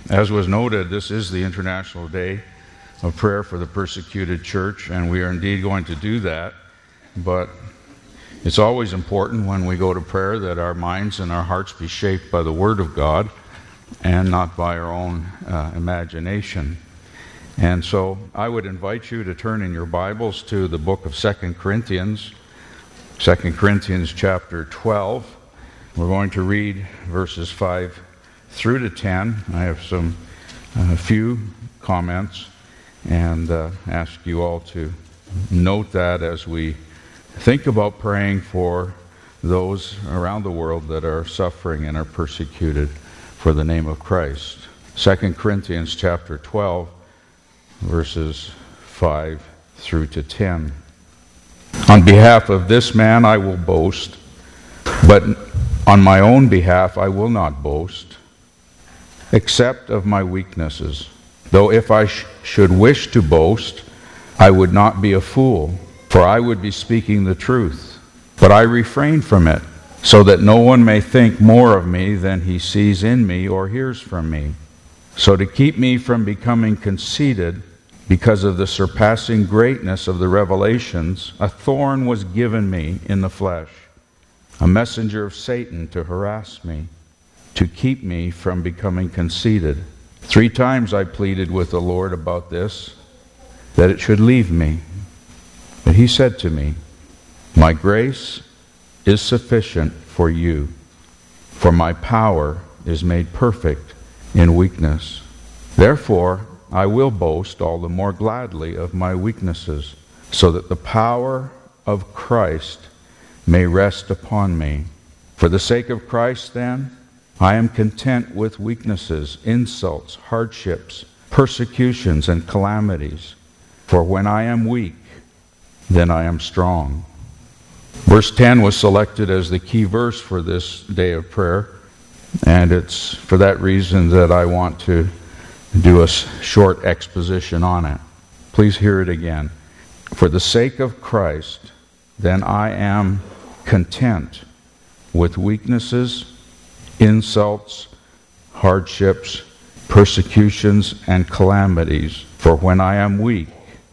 As was noted, this is the International Day of Prayer for the Persecuted Church, and we are indeed going to do that. But it's always important when we go to prayer that our minds and our hearts be shaped by the Word of God and not by our own imagination. And so I would invite you to turn in your Bibles to the book of 2 Corinthians, 2 Corinthians chapter 12. We're going to read verses 5 through to 10. I have a few comments and ask you all to note that as we think about praying for those around the world that are suffering and are persecuted for the name of Christ. 2 Corinthians chapter 12, verses 5 through to 10. On behalf of this man I will boast, but on my own behalf I will not boast, except of my weaknesses. Though if I should wish to boast, I would not be a fool, for I would be speaking the truth. But I refrain from it, so that no one may think more of me than he sees in me or hears from me. So to keep me from becoming conceited, because of the surpassing greatness of the revelations, a thorn was given me in the flesh, a messenger of Satan to harass me, to keep me from becoming conceited. 3 times I pleaded with the Lord about this, that it should leave me. But he said to me, "My grace is sufficient for you, for my power is made perfect in weakness. Therefore, I will boast all the more gladly of my weaknesses, so that the power of Christ may rest upon me. For the sake of Christ, then, I am content with weaknesses, insults, hardships, persecutions, and calamities. For when I am weak, then I am strong." Verse 10 was selected as the key verse for this day of prayer, and it's for that reason that I want to do a short exposition on it. Please hear it again. For the sake of Christ, then I am content with weaknesses, insults, hardships, persecutions, and calamities. For when I am weak,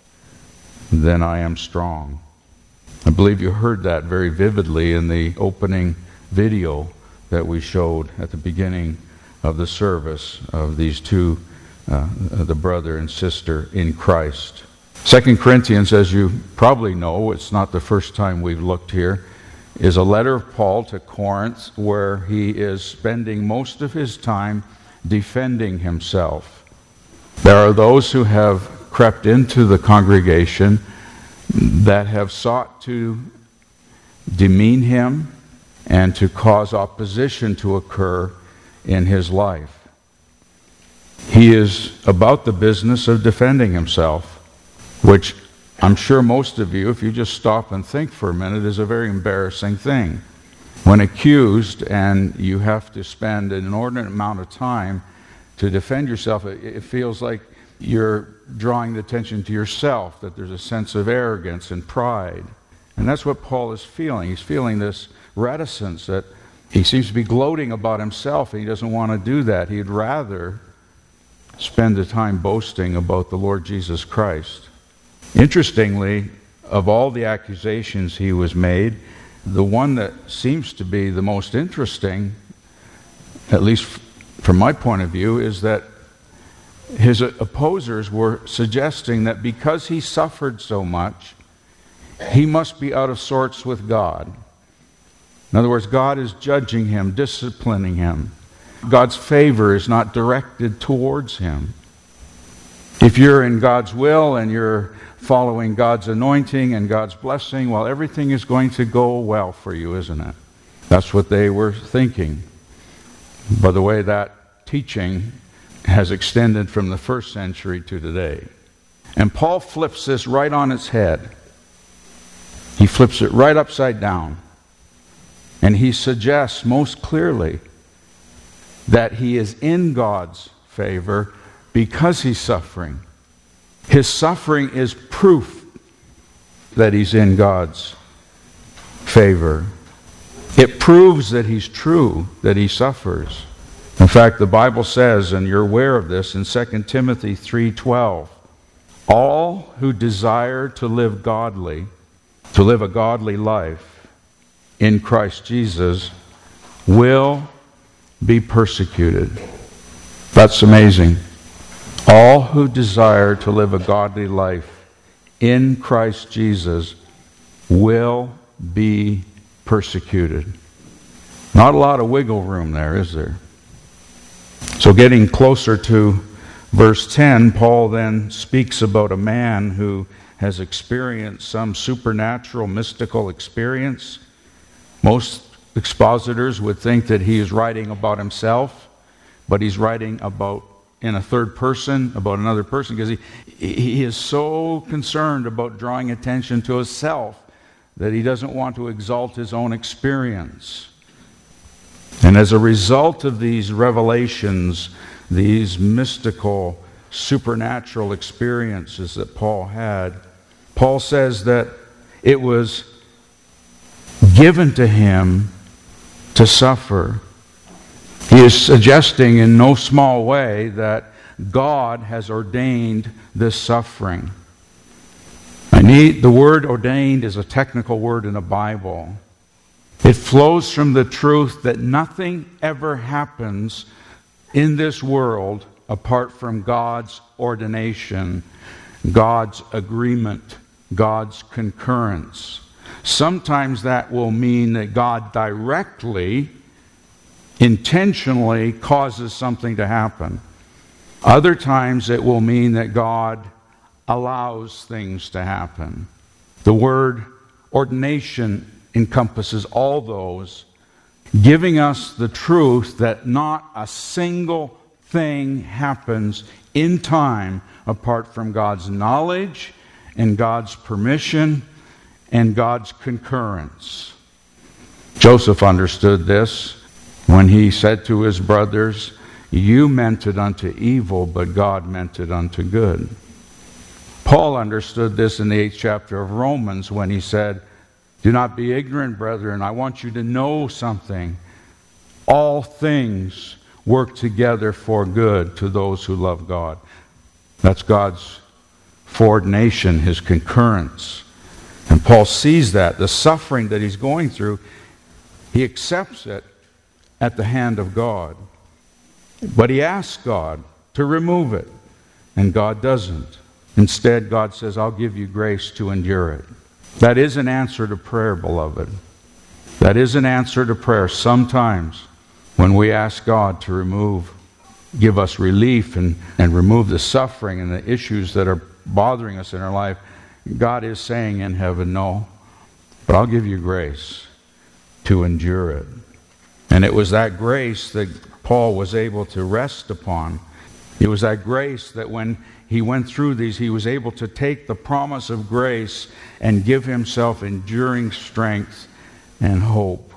then I am strong. I believe you heard that very vividly in the opening video that we showed at the beginning of the service of these two, the brother and sister in Christ. 2 Corinthians, as you probably know, it's not the first time we've looked here, is a letter of Paul to Corinth where he is spending most of his time defending himself. There are those who have crept into the congregation that have sought to demean him and to cause opposition to occur in his life. He is about the business of defending himself, which I'm sure most of you, if you just stop and think for a minute, is a very embarrassing thing. When accused and you have to spend an inordinate amount of time to defend yourself, it feels like you're drawing the attention to yourself, that there's a sense of arrogance and pride. And that's what Paul is feeling. He's feeling this reticence that he seems to be gloating about himself, and he doesn't want to do that. He'd rather spend the time boasting about the Lord Jesus Christ. Interestingly, of all the accusations he was made, the one that seems to be the most interesting, at least from my point of view, is that his opposers were suggesting that because he suffered so much, he must be out of sorts with God. In other words, God is judging him, disciplining him. God's favor is not directed towards him. If you're in God's will and you're following God's anointing and God's blessing, well, everything is going to go well for you, isn't it? That's what they were thinking. By the way, that teaching has extended from the first century to today. And Paul flips this right on its head. He flips it right upside down. And he suggests most clearly that he is in God's favor because he's suffering. His suffering is proof that he's in God's favor. It proves that he's true, that he suffers. In fact, the Bible says, and you're aware of this, in 2 Timothy 3:12, all who desire to live a godly life in Christ Jesus will be persecuted. That's amazing. All who desire to live a godly life in Christ Jesus will be persecuted. Not a lot of wiggle room there, is there? So getting closer to verse 10, Paul then speaks about a man who has experienced some supernatural, mystical experience. Most expositors would think that he is writing about himself, but he's writing about in a third person, about another person, because he is so concerned about drawing attention to himself that he doesn't want to exalt his own experience. And as a result of these revelations, these mystical, supernatural experiences that Paul had, Paul says that it was given to him to suffer. He is suggesting in no small way that God has ordained this suffering. The word ordained is a technical word in the Bible. It flows from the truth that nothing ever happens in this world apart from God's ordination, God's agreement, God's concurrence. Sometimes that will mean that God directly, intentionally causes something to happen. Other times it will mean that God allows things to happen. The word ordination encompasses all those, giving us the truth that not a single thing happens in time apart from God's knowledge and God's permission and God's concurrence. Joseph understood this when he said to his brothers, "You meant it unto evil, but God meant it unto good." Paul understood this in the 8th chapter of Romans when he said, "Do not be ignorant, brethren. I want you to know something. All things work together for good to those who love God." That's God's foreordination, His concurrence. And Paul sees that, the suffering that he's going through, he accepts it at the hand of God. But he asks God to remove it, and God doesn't. Instead, God says, "I'll give you grace to endure it." That is an answer to prayer, beloved. That is an answer to prayer. Sometimes when we ask God to give us relief and remove the suffering and the issues that are bothering us in our life, God is saying in heaven, "No, but I'll give you grace to endure it." And it was that grace that Paul was able to rest upon. It was that grace that when he went through these, he was able to take the promise of grace and give himself enduring strength and hope.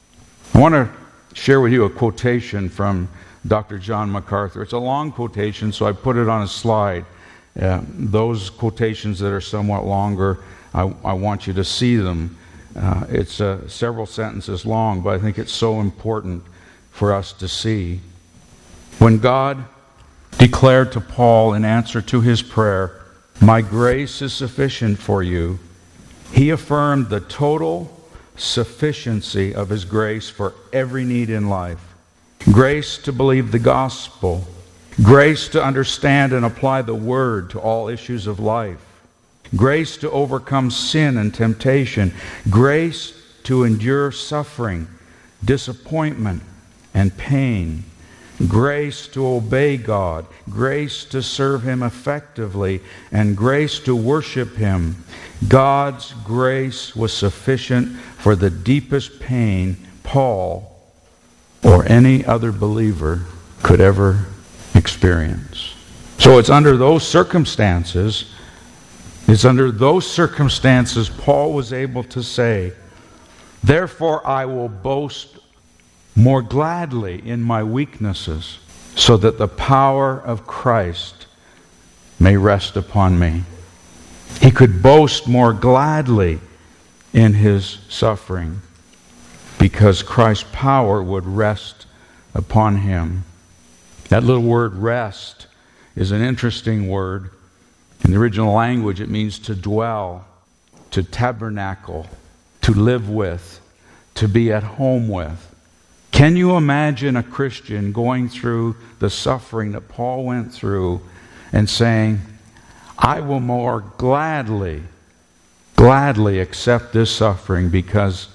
I want to share with you a quotation from Dr. John MacArthur. It's a long quotation, so I put it on a slide. Those quotations that are somewhat longer, I want you to see them. It's several sentences long, but I think it's so important for us to see. When God declared to Paul in answer to his prayer, "My grace is sufficient for you," he affirmed the total sufficiency of his grace for every need in life. Grace to believe the gospel. Grace to understand and apply the word to all issues of life. Grace to overcome sin and temptation. Grace to endure suffering, disappointment, and pain. Grace to obey God. Grace to serve Him effectively. And grace to worship Him. God's grace was sufficient for the deepest pain Paul or any other believer could ever experience. So it's under those circumstances Paul was able to say, "Therefore I will boast more gladly in my weaknesses, so that the power of Christ may rest upon me." He could boast more gladly in his suffering because Christ's power would rest upon him. That little word rest is an interesting word. In the original language, it means to dwell, to tabernacle, to live with, to be at home with. Can you imagine a Christian going through the suffering that Paul went through and saying, I will more gladly accept this suffering because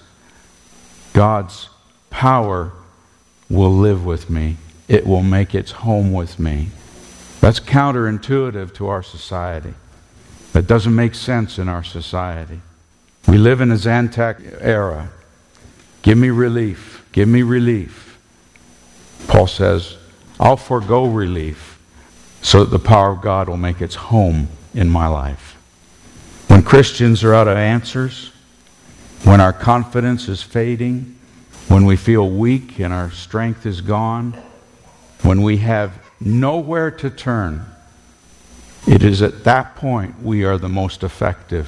God's power will live with me. It will make its home with me. That's counterintuitive to our society. That doesn't make sense in our society. We live in a Zantac era. Give me relief. Give me relief. Paul says, I'll forego relief so that the power of God will make its home in my life. When Christians are out of answers, when our confidence is fading, when we feel weak and our strength is gone, when we have nowhere to turn, it is at that point we are the most effective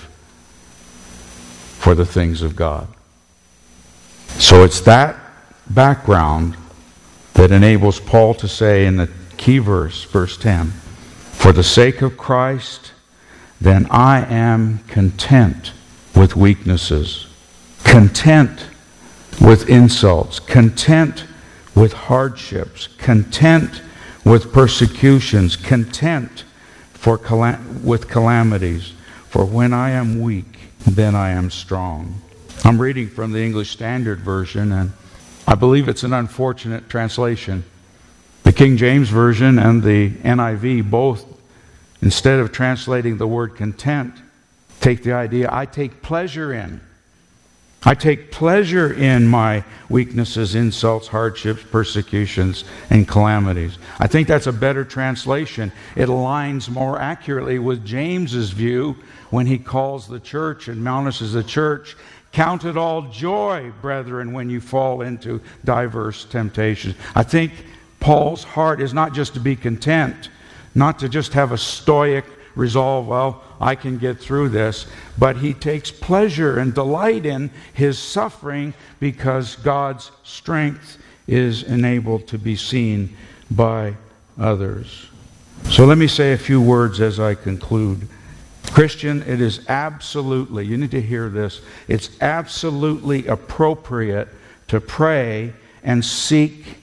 for the things of God. So it's that background that enables Paul to say in the key verse, verse 10, for the sake of Christ, then I am content with weaknesses, content with insults, content with hardships, content with persecutions, content with calamities. For when I am weak, then I am strong. I'm reading from the English Standard Version, and I believe it's an unfortunate translation. The King James Version and the NIV both, instead of translating the word content, take the idea, I take pleasure in. I take pleasure in my weaknesses, insults, hardships, persecutions, and calamities. I think that's a better translation. It aligns more accurately with James's view when he calls the church and admonishes the church, count it all joy, brethren, when you fall into diverse temptations. I think Paul's heart is not just to be content, not to just have a stoic resolve, well, I can get through this, but he takes pleasure and delight in his suffering because God's strength is enabled to be seen by others. So let me say a few words as I conclude. Christian, it is absolutely, you need to hear this, it's absolutely appropriate to pray and seek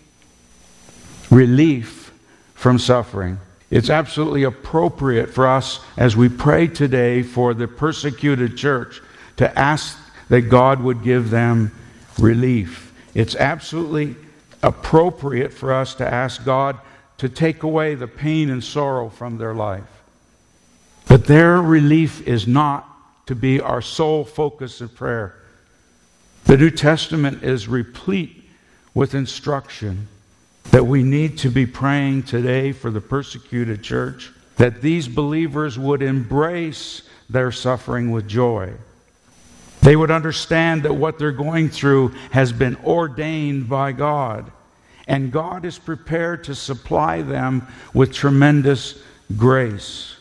relief from suffering. It's absolutely appropriate for us as we pray today for the persecuted church to ask that God would give them relief. It's absolutely appropriate for us to ask God to take away the pain and sorrow from their life. But their relief is not to be our sole focus of prayer. The New Testament is replete with instruction that we need to be praying today for the persecuted church, that these believers would embrace their suffering with joy. They would understand that what they're going through has been ordained by God, and God is prepared to supply them with tremendous grace.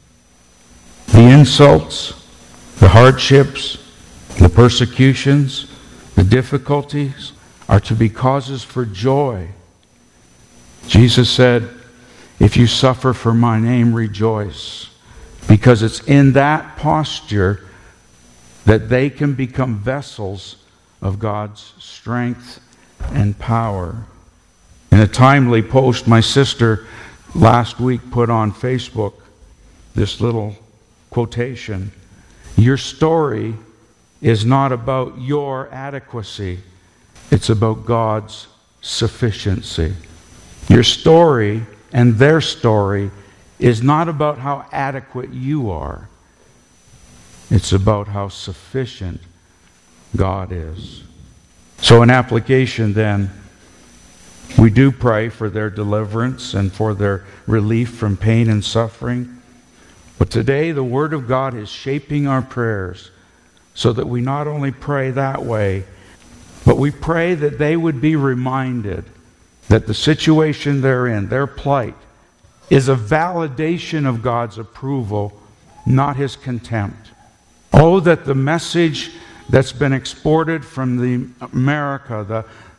The insults, the hardships, the persecutions, the difficulties are to be causes for joy. Jesus said, if you suffer for my name, rejoice. Because it's in that posture that they can become vessels of God's strength and power. In a timely post, my sister last week put on Facebook this little quotation. Your story is not about your adequacy. It's about God's sufficiency. Your story and their story is not about how adequate you are. It's about how sufficient God is. So in application then, we do pray for their deliverance and for their relief from pain and suffering. But today the Word of God is shaping our prayers so that we not only pray that way, but we pray that they would be reminded that the situation they're in, their plight, is a validation of God's approval, not His contempt. Oh, that the message that's been exported from America, the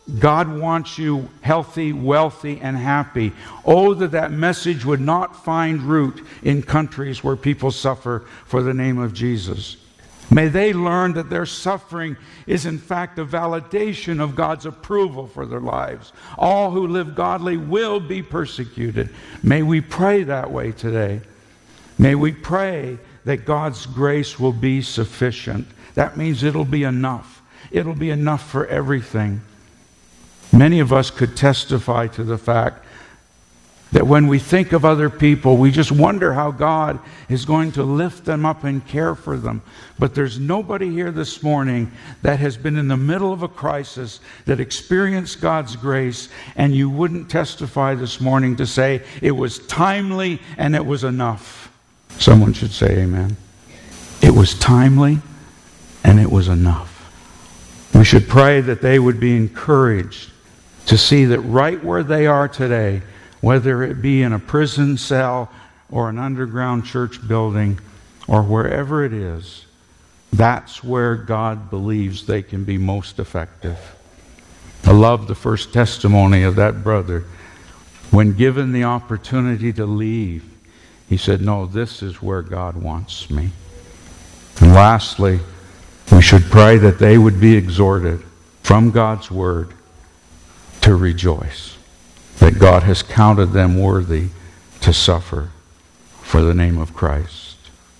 God wants you healthy, wealthy, and happy. Oh, that message would not find root in countries where people suffer for the name of Jesus. May they learn that their suffering is in fact a validation of God's approval for their lives. All who live godly will be persecuted. May we pray that way today. May we pray that God's grace will be sufficient. That means it'll be enough. It'll be enough for everything. Many of us could testify to the fact that when we think of other people, we just wonder how God is going to lift them up and care for them. But there's nobody here this morning that has been in the middle of a crisis, that experienced God's grace, and you wouldn't testify this morning to say it was timely and it was enough. Someone should say amen. It was timely and it was enough. We should pray that they would be encouraged to see that right where they are today, whether it be in a prison cell or an underground church building or wherever it is, that's where God believes they can be most effective. I love the first testimony of that brother. When given the opportunity to leave, he said, no, this is where God wants me. And lastly, we should pray that they would be exhorted from God's Word to rejoice, that God has counted them worthy to suffer for the name of Christ.